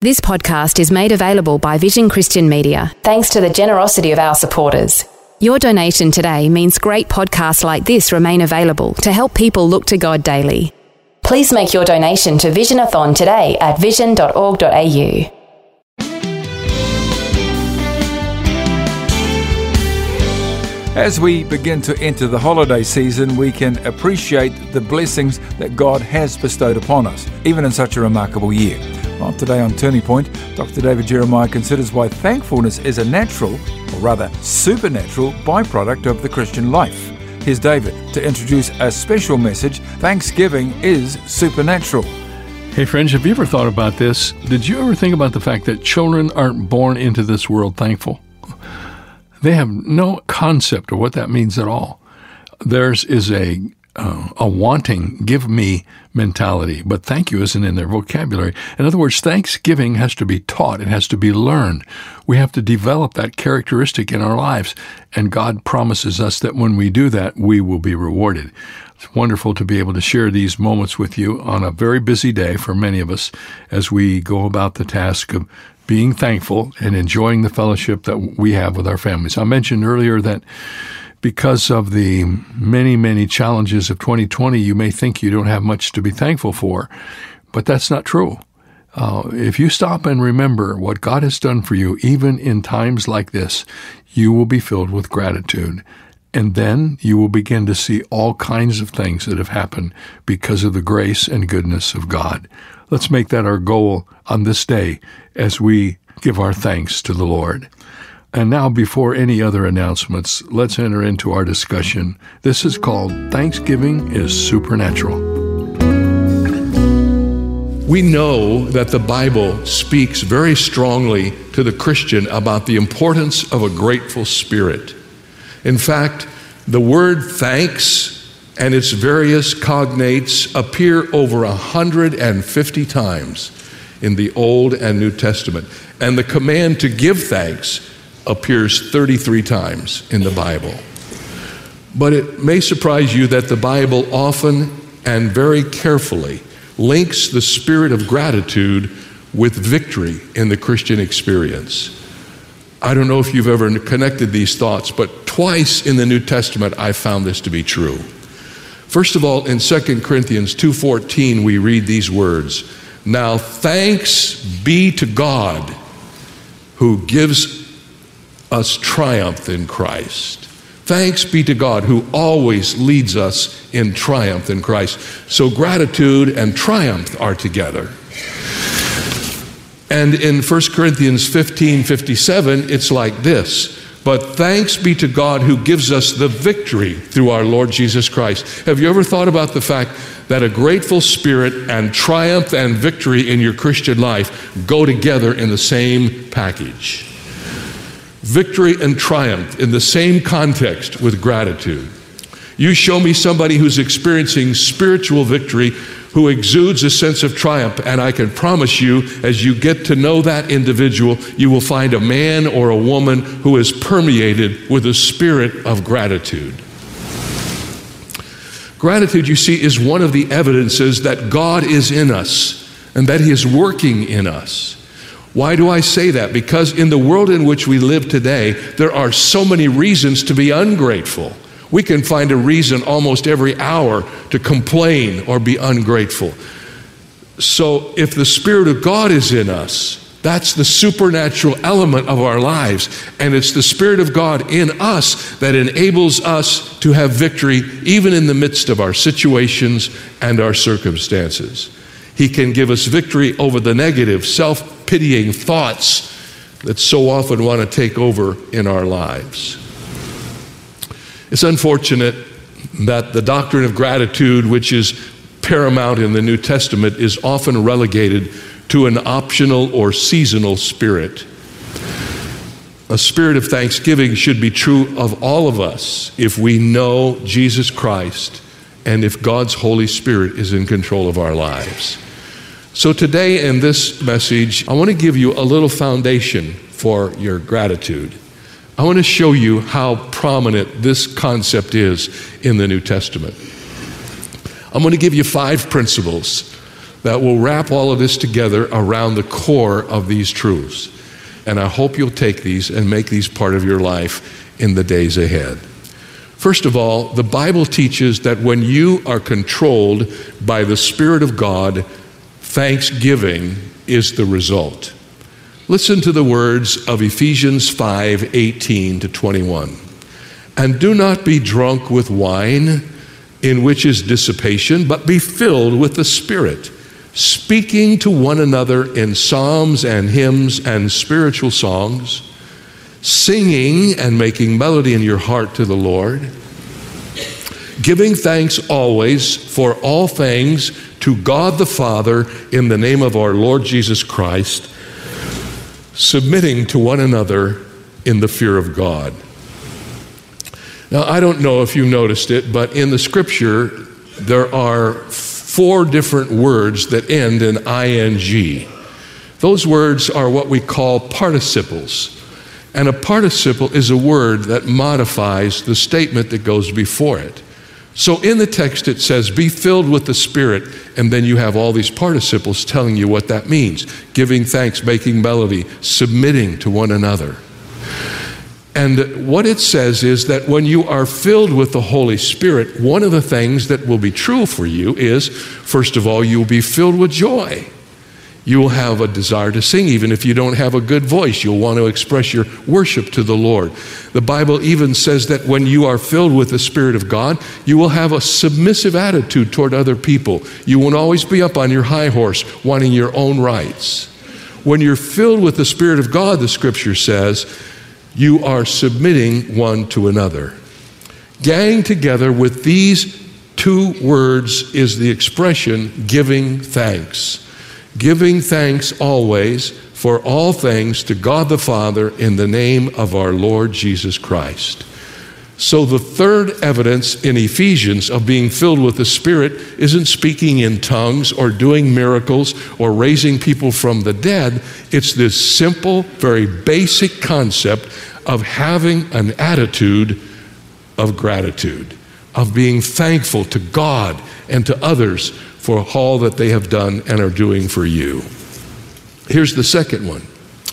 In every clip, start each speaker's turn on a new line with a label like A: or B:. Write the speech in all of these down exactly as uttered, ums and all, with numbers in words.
A: This podcast is made available by Vision Christian Media, thanks to the generosity of our supporters. Your donation today means great podcasts like this remain available to help people look to God daily. Please make your donation to Visionathon today at vision dot org dot a u.
B: As we begin to enter the holiday season, we can appreciate the blessings that God has bestowed upon us, even in such a remarkable year. Well, today on Turning Point, Doctor David Jeremiah considers why thankfulness is a natural, or rather supernatural, byproduct of the Christian life. Here's David to introduce a special message, Thanksgiving is Supernatural.
C: Hey friends, have you ever thought about this? Did you ever think about the fact that children aren't born into this world thankful? They have no concept of what that means at all. Theirs is a uh, a wanting, give me mentality, but thank you isn't in their vocabulary. In other words, thanksgiving has to be taught. It has to be learned. We have to develop that characteristic in our lives, and God promises us that when we do that, we will be rewarded. It's wonderful to be able to share these moments with you on a very busy day for many of us as we go about the task of being thankful and enjoying the fellowship that we have with our families. I mentioned earlier that because of the many, many challenges of twenty twenty, you may think you don't have much to be thankful for, but that's not true. Uh, if you stop and remember what God has done for you, even in times like this, you will be filled with gratitude. And then you will begin to see all kinds of things that have happened because of the grace and goodness of God. Let's make that our goal on this day as we give our thanks to the Lord. And now, before any other announcements, let's enter into our discussion. This is called Thanksgiving is Supernatural.
D: We know that the Bible speaks very strongly to the Christian about the importance of a grateful spirit. In fact, the word thanks and its various cognates appear over one hundred fifty times in the Old and New Testament. And the command to give thanks appears thirty-three times in the Bible. But it may surprise you that the Bible often and very carefully links the spirit of gratitude with victory in the Christian experience. I don't know if you've ever connected these thoughts, but twice in the New Testament I found this to be true. First of all, in Second Corinthians two fourteen, we read these words, "Now thanks be to God who gives us triumph in Christ." Thanks be to God who always leads us in triumph in Christ. So gratitude and triumph are together. And in First Corinthians fifteen fifty-seven, it's like this, "But thanks be to God who gives us the victory through our Lord Jesus Christ." Have you ever thought about the fact that a grateful spirit and triumph and victory in your Christian life go together in the same package? Victory and triumph in the same context with gratitude. You show me somebody who's experiencing spiritual victory, who exudes a sense of triumph, and I can promise you, as you get to know that individual, you will find a man or a woman who is permeated with a spirit of gratitude. Gratitude, you see, is one of the evidences that God is in us and that He is working in us. Why do I say that? Because in the world in which we live today, there are so many reasons to be ungrateful. We can find a reason almost every hour to complain or be ungrateful. So if the Spirit of God is in us, that's the supernatural element of our lives. And it's the Spirit of God in us that enables us to have victory even in the midst of our situations and our circumstances. He can give us victory over the negative, self-pitying thoughts that so often want to take over in our lives. It's unfortunate that the doctrine of gratitude, which is paramount in the New Testament, is often relegated to an optional or seasonal spirit. A spirit of thanksgiving should be true of all of us if we know Jesus Christ and if God's Holy Spirit is in control of our lives. So today in this message, I want to give you a little foundation for your gratitude. I want to show you how prominent this concept is in the New Testament. I'm going to give you five principles that will wrap all of this together around the core of these truths. And I hope you'll take these and make these part of your life in the days ahead. First of all, the Bible teaches that when you are controlled by the Spirit of God, thanksgiving is the result. Listen to the words of Ephesians five, eighteen to twenty-one. And do not be drunk with wine, in which is dissipation, but be filled with the Spirit, speaking to one another in psalms and hymns and spiritual songs, singing and making melody in your heart to the Lord, giving thanks always for all things to God the Father in the name of our Lord Jesus Christ, submitting to one another in the fear of God. Now, I don't know if you noticed it, but in the scripture, there are four different words that end in ing. Those words are what we call participles. And a participle is a word that modifies the statement that goes before it. So in the text it says, be filled with the Spirit, and then you have all these participles telling you what that means. Giving thanks, making melody, submitting to one another. And what it says is that when you are filled with the Holy Spirit, one of the things that will be true for you is, first of all, you will be filled with joy. You will have a desire to sing, even if you don't have a good voice. You'll want to express your worship to the Lord. The Bible even says that when you are filled with the Spirit of God, you will have a submissive attitude toward other people. You won't always be up on your high horse, wanting your own rights. When you're filled with the Spirit of God, the Scripture says, you are submitting one to another. Gang together with these two words is the expression giving thanks. Giving thanks always for all things to God the Father in the name of our Lord Jesus Christ. So the third evidence in Ephesians of being filled with the Spirit isn't speaking in tongues or doing miracles or raising people from the dead. It's this simple, very basic concept of having an attitude of gratitude, of being thankful to God and to others for all that they have done and are doing for you. Here's the second one.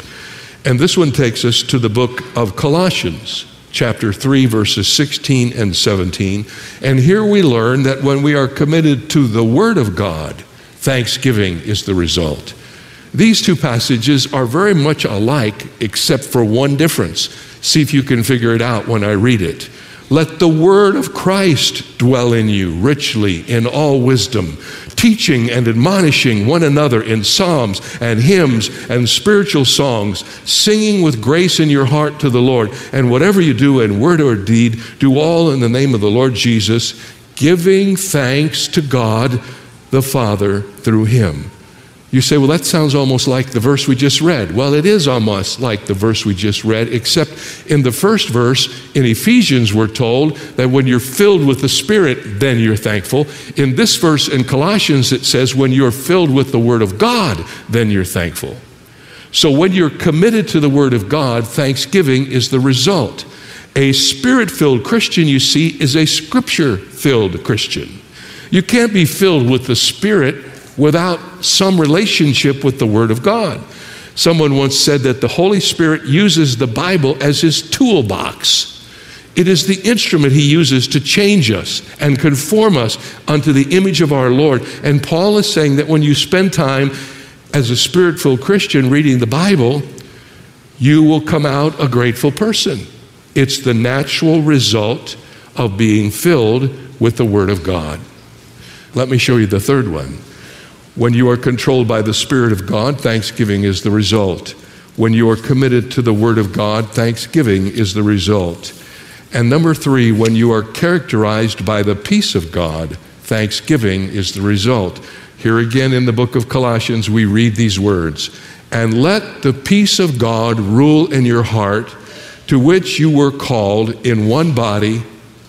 D: And this one takes us to the book of Colossians, chapter three, verses sixteen and seventeen. And here we learn that when we are committed to the Word of God, thanksgiving is the result. These two passages are very much alike, except for one difference. See if you can figure it out when I read it. Let the word of Christ dwell in you richly in all wisdom, teaching and admonishing one another in psalms and hymns and spiritual songs, singing with grace in your heart to the Lord. And whatever you do in word or deed, do all in the name of the Lord Jesus, giving thanks to God the Father through him. You say, well, that sounds almost like the verse we just read. Well, it is almost like the verse we just read, except in the first verse in Ephesians, we're told that when you're filled with the Spirit, then you're thankful. In this verse in Colossians, it says when you're filled with the Word of God, then you're thankful. So when you're committed to the Word of God, thanksgiving is the result. A Spirit-filled Christian, you see, is a Scripture-filled Christian. You can't be filled with the Spirit without some relationship with the Word of God. Someone once said that the Holy Spirit uses the Bible as his toolbox. It is the instrument he uses to change us and conform us unto the image of our Lord. And Paul is saying that when you spend time as a Spirit-filled Christian reading the Bible, you will come out a grateful person. It's the natural result of being filled with the Word of God. Let me show you the third one. When you are controlled by the Spirit of God, thanksgiving is the result. When you are committed to the Word of God, thanksgiving is the result. And number three, when you are characterized by the peace of God, thanksgiving is the result. Here again in the book of Colossians, we read these words, and let the peace of God rule in your heart, to which you were called in one body,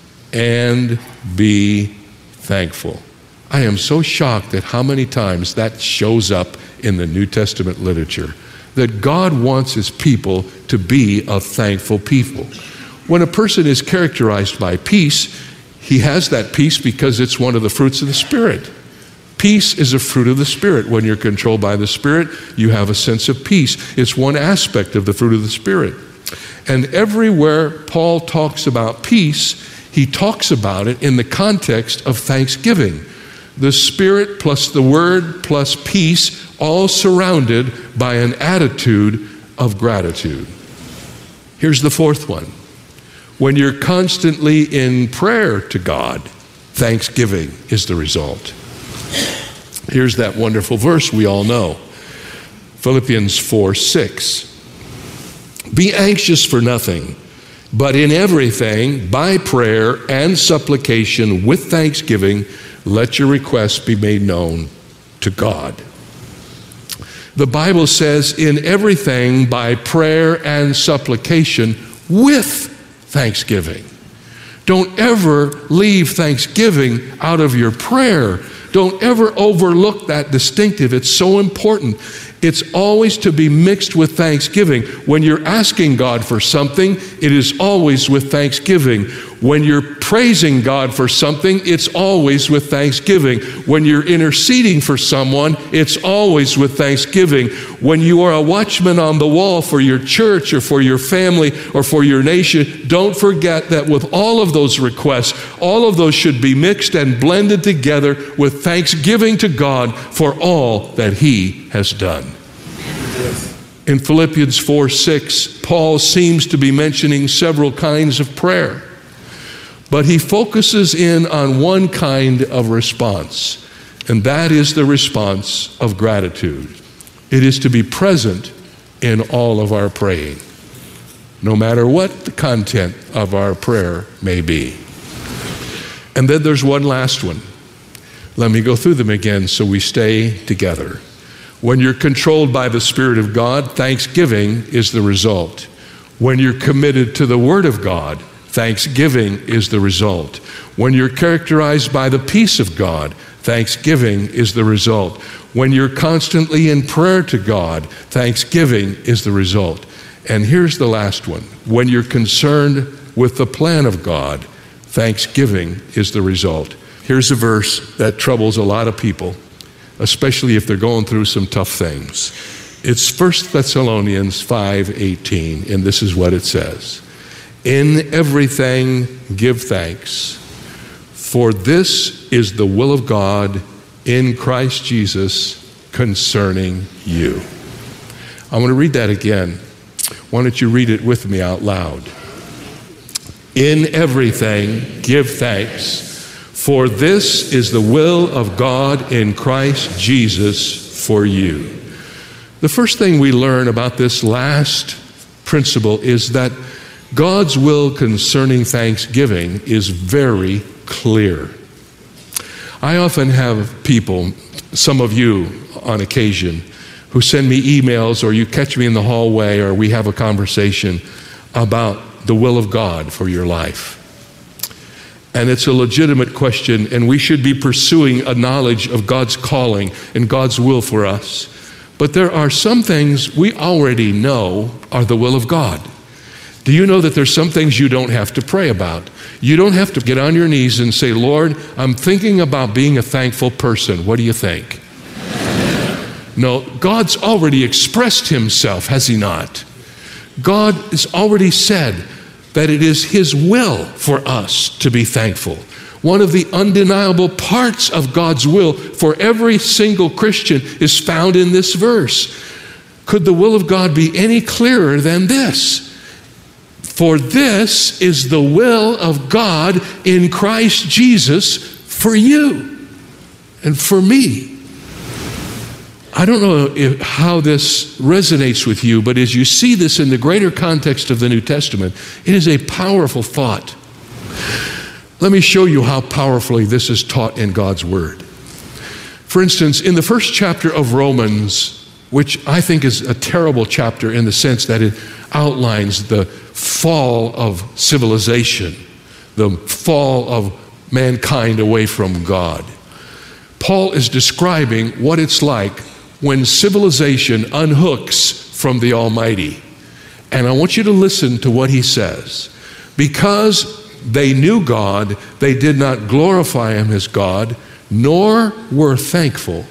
D: and be thankful. I am so shocked at how many times that shows up in the New Testament literature, that God wants his people to be a thankful people. When a person is characterized by peace, he has that peace because it's one of the fruits of the Spirit. Peace is a fruit of the Spirit. When you're controlled by the Spirit, you have a sense of peace. It's one aspect of the fruit of the Spirit. And everywhere Paul talks about peace, he talks about it in the context of thanksgiving. The Spirit plus the Word plus peace, all surrounded by an attitude of gratitude. Here's the fourth one. When you're constantly in prayer to God, thanksgiving is the result. Here's that wonderful verse we all know. Philippians four six. Be anxious for nothing, but in everything, by prayer and supplication with thanksgiving, let your requests be made known to God. The Bible says, in everything, by prayer and supplication with thanksgiving. Don't ever leave thanksgiving out of your prayer. Don't ever overlook that distinctive. It's so important. It's always to be mixed with thanksgiving. When you're asking God for something, it is always with thanksgiving. When you're praising God for something, it's always with thanksgiving. When you're interceding for someone, it's always with thanksgiving. When you are a watchman on the wall for your church or for your family or for your nation, don't forget that with all of those requests, all of those should be mixed and blended together with thanksgiving to God for all that He has done. In Philippians four six, Paul seems to be mentioning several kinds of prayer, but he focuses in on one kind of response, and that is the response of gratitude. It is to be present in all of our praying, no matter what the content of our prayer may be. And then there's one last one. Let me go through them again so we stay together. When you're controlled by the Spirit of God, thanksgiving is the result. When you're committed to the Word of God, thanksgiving is the result. When you're characterized by the peace of God, thanksgiving is the result. When you're constantly in prayer to God, thanksgiving is the result. And here's the last one. When you're concerned with the plan of God, thanksgiving is the result. Here's a verse that troubles a lot of people, especially if they're going through some tough things. It's First Thessalonians five eighteen, and this is what it says. In everything give thanks, for this is the will of God in Christ Jesus concerning you. I'm going to read that again. Why don't you read it with me out loud? In everything give thanks, for this is the will of God in Christ Jesus for you. The first thing we learn about this last principle is that God's will concerning thanksgiving is very clear. I often have people, some of you on occasion, who send me emails, or you catch me in the hallway, or we have a conversation about the will of God for your life. And it's a legitimate question, and we should be pursuing a knowledge of God's calling and God's will for us. But there are some things we already know are the will of God. Do you know that there's some things you don't have to pray about? You don't have to get on your knees and say, Lord, I'm thinking about being a thankful person. What do you think? No, God's already expressed himself, has he not? God has already said that it is his will for us to be thankful. One of the undeniable parts of God's will for every single Christian is found in this verse. Could the will of God be any clearer than this? For this is the will of God in Christ Jesus for you and for me. I don't know if, how this resonates with you, but as you see this in the greater context of the New Testament, it is a powerful thought. Let me show you how powerfully this is taught in God's Word. For instance, in the first chapter of Romans, which I think is a terrible chapter in the sense that it outlines the fall of civilization, the fall of mankind away from God. Paul is describing what it's like when civilization unhooks from the Almighty. And I want you to listen to what he says. Because they knew God, they did not glorify him as God, nor were thankful,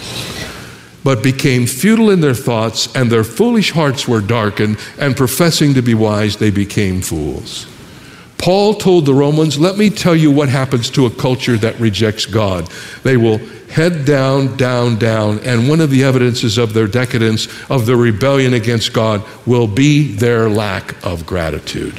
D: but became futile in their thoughts, and their foolish hearts were darkened, and professing to be wise, they became fools. Paul told the Romans, let me tell you what happens to a culture that rejects God. They will head down, down, down, and one of the evidences of their decadence, of their rebellion against God, will be their lack of gratitude.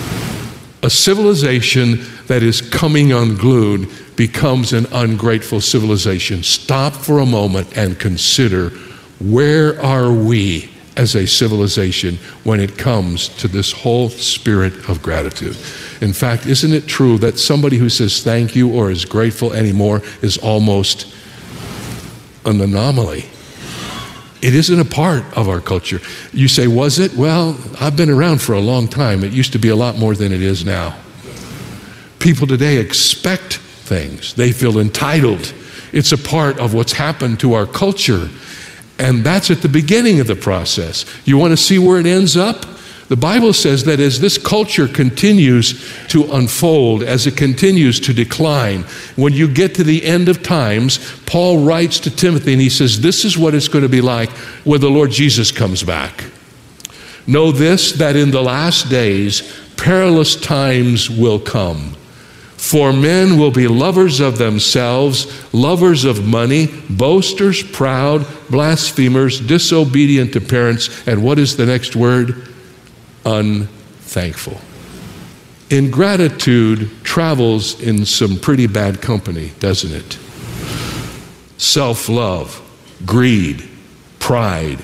D: A civilization that is coming unglued becomes an ungrateful civilization. Stop for a moment and consider, where are we as a civilization when it comes to this whole spirit of gratitude? In fact, isn't it true that somebody who says thank you or is grateful anymore is almost an anomaly? It isn't a part of our culture. You say, was it? Well, I've been around for a long time. It used to be a lot more than it is now. People today expect things. They feel entitled. It's a part of what's happened to our culture. And that's at the beginning of the process. You want to see where it ends up? The Bible says that as this culture continues to unfold, as it continues to decline, when you get to the end of times, Paul writes to Timothy and he says, this is what it's going to be like when the Lord Jesus comes back. Know this, that in the last days, perilous times will come. For men will be lovers of themselves, lovers of money, boasters, proud, blasphemers, disobedient to parents, and what is the next word? Unthankful. Ingratitude travels in some pretty bad company, doesn't it? Self-love, greed, pride,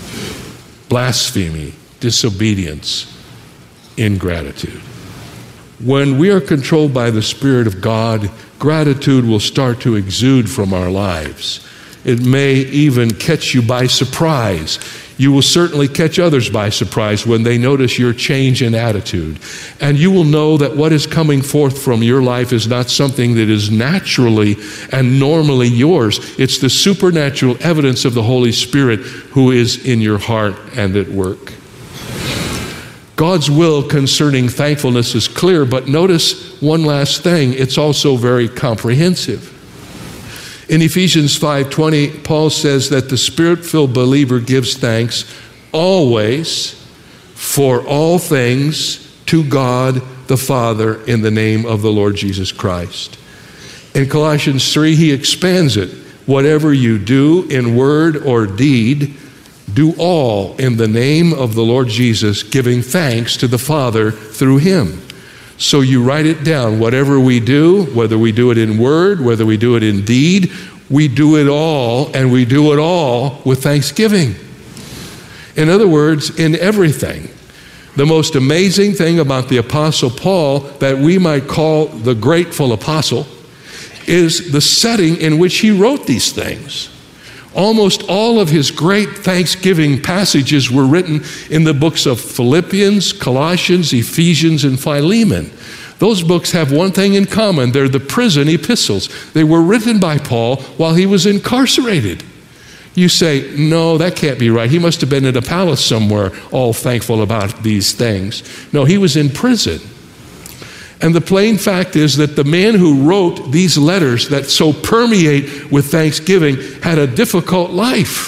D: blasphemy, disobedience, ingratitude. When we are controlled by the Spirit of God, gratitude will start to exude from our lives. It may even catch you by surprise. You will certainly catch others by surprise when they notice your change in attitude. And you will know that what is coming forth from your life is not something that is naturally and normally yours. It's the supernatural evidence of the Holy Spirit who is in your heart and at work. God's will concerning thankfulness is clear, but notice one last thing. It's also very comprehensive. In Ephesians five twenty, Paul says that the Spirit-filled believer gives thanks always for all things to God the Father in the name of the Lord Jesus Christ. In Colossians three, he expands it. Whatever you do in word or deed, do all in the name of the Lord Jesus, giving thanks to the Father through him. So you write it down. Whatever we do, whether we do it in word, whether we do it in deed, we do it all, and we do it all with thanksgiving. In other words, in everything. The most amazing thing about the Apostle Paul, that we might call the grateful apostle, is the setting in which he wrote these things. Almost all of his great Thanksgiving passages were written in the books of Philippians, Colossians, Ephesians, and Philemon. Those books have one thing in common. They're the prison epistles. They were written by Paul while he was incarcerated. You say, no, that can't be right. He must have been in a palace somewhere, all thankful about these things. No, he was in prison. And the plain fact is that the man who wrote these letters that so permeate with thanksgiving had a difficult life.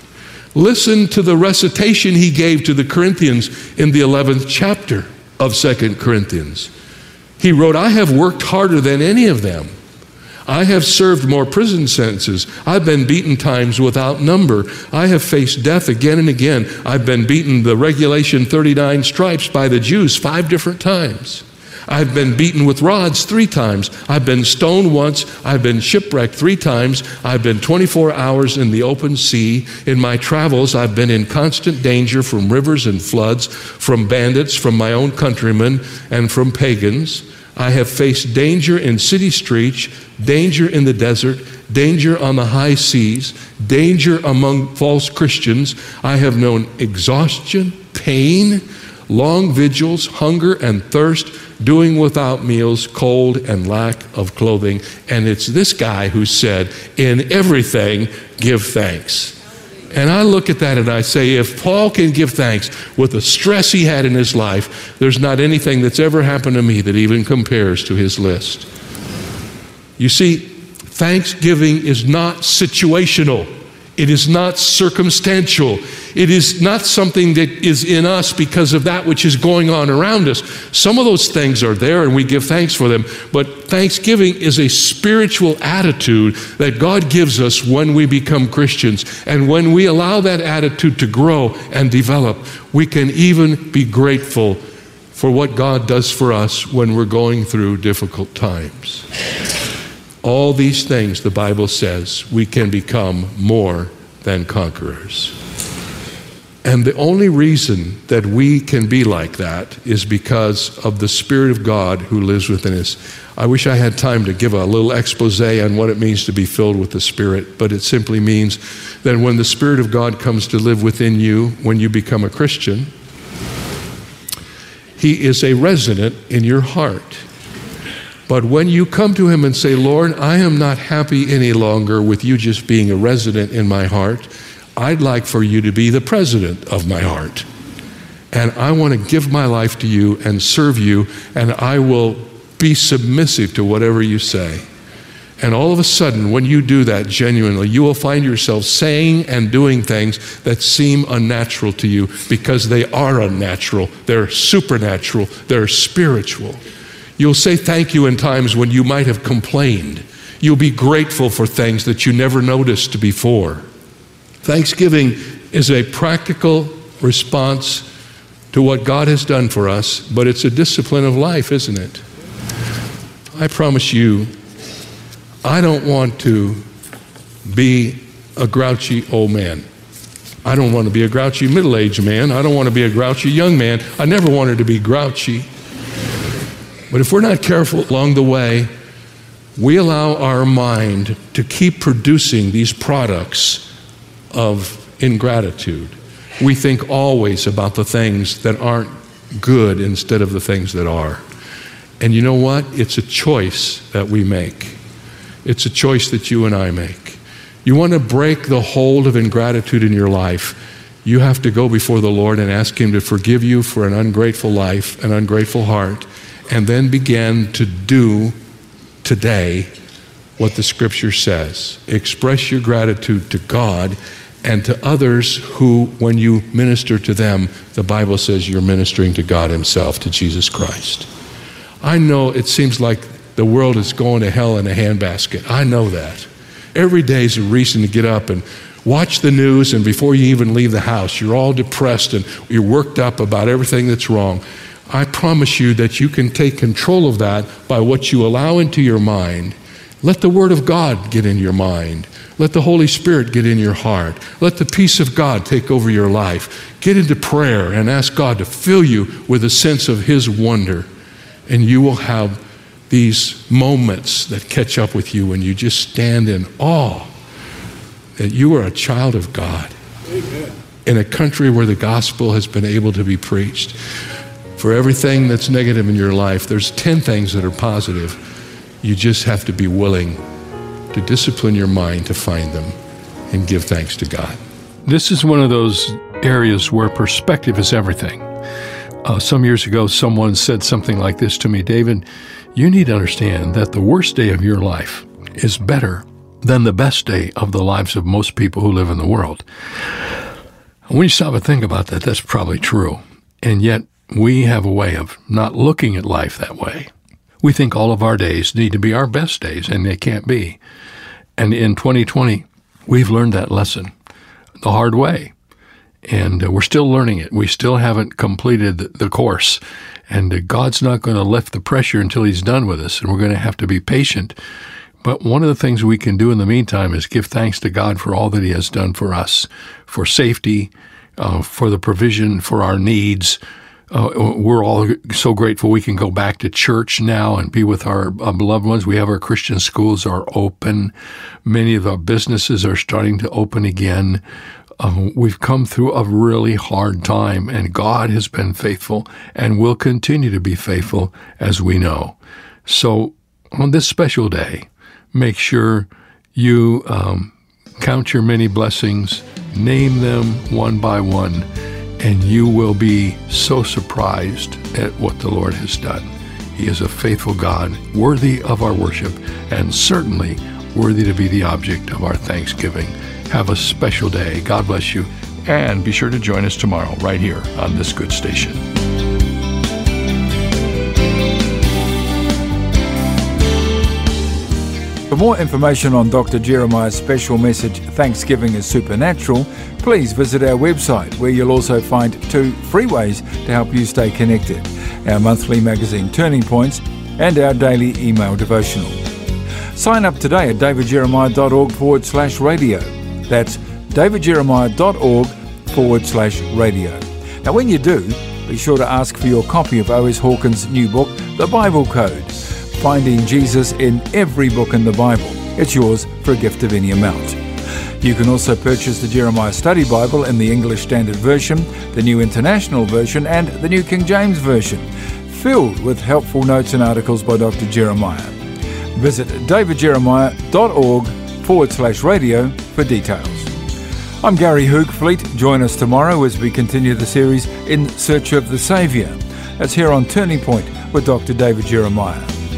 D: Listen to the recitation he gave to the Corinthians in the eleventh chapter of Second Corinthians. He wrote, I have worked harder than any of them. I have served more prison sentences. I've been beaten times without number. I have faced death again and again. I've been beaten the regulation thirty-nine stripes by the Jews five different times. I've been beaten with rods three times. I've been stoned once. I've been shipwrecked three times. I've been twenty-four hours in the open sea. In my travels, I've been in constant danger from rivers and floods, from bandits, from my own countrymen, and from pagans. I have faced danger in city streets, danger in the desert, danger on the high seas, danger among false Christians. I have known exhaustion, pain, long vigils, hunger and thirst, doing without meals, cold and lack of clothing. And it's this guy who said, in everything, give thanks. And I look at that and I say, if Paul can give thanks with the stress he had in his life, there's not anything that's ever happened to me that even compares to his list. You see, Thanksgiving is not situational. It is not circumstantial. It is not something that is in us because of that which is going on around us. Some of those things are there and we give thanks for them, but thanksgiving is a spiritual attitude that God gives us when we become Christians. And when we allow that attitude to grow and develop, we can even be grateful for what God does for us when we're going through difficult times. All these things, the Bible says, we can become more than conquerors. And the only reason that we can be like that is because of the Spirit of God who lives within us. I wish I had time to give a little expose on what it means to be filled with the Spirit, but it simply means that when the Spirit of God comes to live within you, when you become a Christian, He is a resident in your heart. But when you come to Him and say, Lord, I am not happy any longer with you just being a resident in my heart. I'd like for you to be the president of my heart. And I want to give my life to you and serve you, and I will be submissive to whatever you say. And all of a sudden, when you do that genuinely, you will find yourself saying and doing things that seem unnatural to you because they are unnatural. They're supernatural. They're spiritual. You'll say thank you in times when you might have complained. You'll be grateful for things that you never noticed before. Thanksgiving is a practical response to what God has done for us, but it's a discipline of life, isn't it? I promise you, I don't want to be a grouchy old man. I don't want to be a grouchy middle-aged man. I don't want to be a grouchy young man. I never wanted to be grouchy. But if we're not careful along the way, we allow our mind to keep producing these products of ingratitude. We think always about the things that aren't good instead of the things that are. And you know what? It's a choice that we make. It's a choice that you and I make. You want to break the hold of ingratitude in your life, you have to go before the Lord and ask Him to forgive you for an ungrateful life, an ungrateful heart, and then begin to do today what the Scripture says. Express your gratitude to God and to others who, when you minister to them, the Bible says you're ministering to God Himself, to Jesus Christ. I know it seems like the world is going to hell in a handbasket. I know that. Every day is a reason to get up and watch the news, and before you even leave the house, you're all depressed and you're worked up about everything that's wrong. I promise you that you can take control of that by what you allow into your mind. Let the Word of God get in your mind. Let the Holy Spirit get in your heart. Let the peace of God take over your life. Get into prayer and ask God to fill you with a sense of His wonder. And you will have these moments that catch up with you and you just stand in awe that you are a child of God. Amen. In a country where the gospel has been able to be preached. For everything that's negative in your life, there's ten things that are positive. You just have to be willing to discipline your mind to find them and give thanks to God.
C: This is one of those areas where perspective is everything. Uh, some years ago, someone said something like this to me, David, you need to understand that the worst day of your life is better than the best day of the lives of most people who live in the world. When you stop and think about that, that's probably true. And yet, we have a way of not looking at life that way. We think all of our days need to be our best days, and they can't be. And in twenty twenty, we've learned that lesson the hard way. And uh, we're still learning it. We still haven't completed the, the course. And uh, God's not going to lift the pressure until He's done with us, and we're going to have to be patient. But one of the things we can do in the meantime is give thanks to God for all that He has done for us, for safety, uh, for the provision, for our needs. Uh, we're all so grateful we can go back to church now and be with our uh, beloved ones. We have our Christian schools are open. Many of our businesses are starting to open again. Uh, we've come through a really hard time, and God has been faithful and will continue to be faithful, as we know. So on this special day, make sure you um, count your many blessings, name them one by one, and you will be so surprised at what the Lord has done. He is a faithful God, worthy of our worship, and certainly worthy to be the object of our thanksgiving. Have a special day. God bless you. And be sure to join us tomorrow right here on this good station.
B: For more information on Doctor Jeremiah's special message, Thanksgiving is Supernatural, please visit our website, where you'll also find two free ways to help you stay connected: our monthly magazine Turning Points and our daily email devotional. Sign up today at davidjeremiah.org forward slash radio. That's davidjeremiah.org forward slash radio. Now when you do, be sure to ask for your copy of O S Hawkins' new book, The Bible Code, Finding Jesus in Every Book in the Bible. It's yours for a gift of any amount. You can also purchase the Jeremiah Study Bible in the English Standard Version, the New International Version, and the New King James Version, filled with helpful notes and articles by Doctor Jeremiah. Visit davidjeremiah.org forward slash radio for details. I'm Gary Hoogfleet. Join us tomorrow as we continue the series In Search of the Saviour. That's here on Turning Point with Doctor David Jeremiah.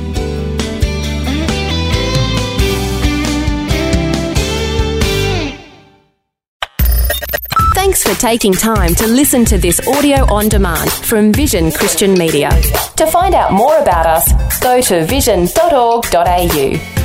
A: Thanks for taking time to listen to this audio on demand from Vision Christian Media. To find out more about us, go to vision dot org dot a u.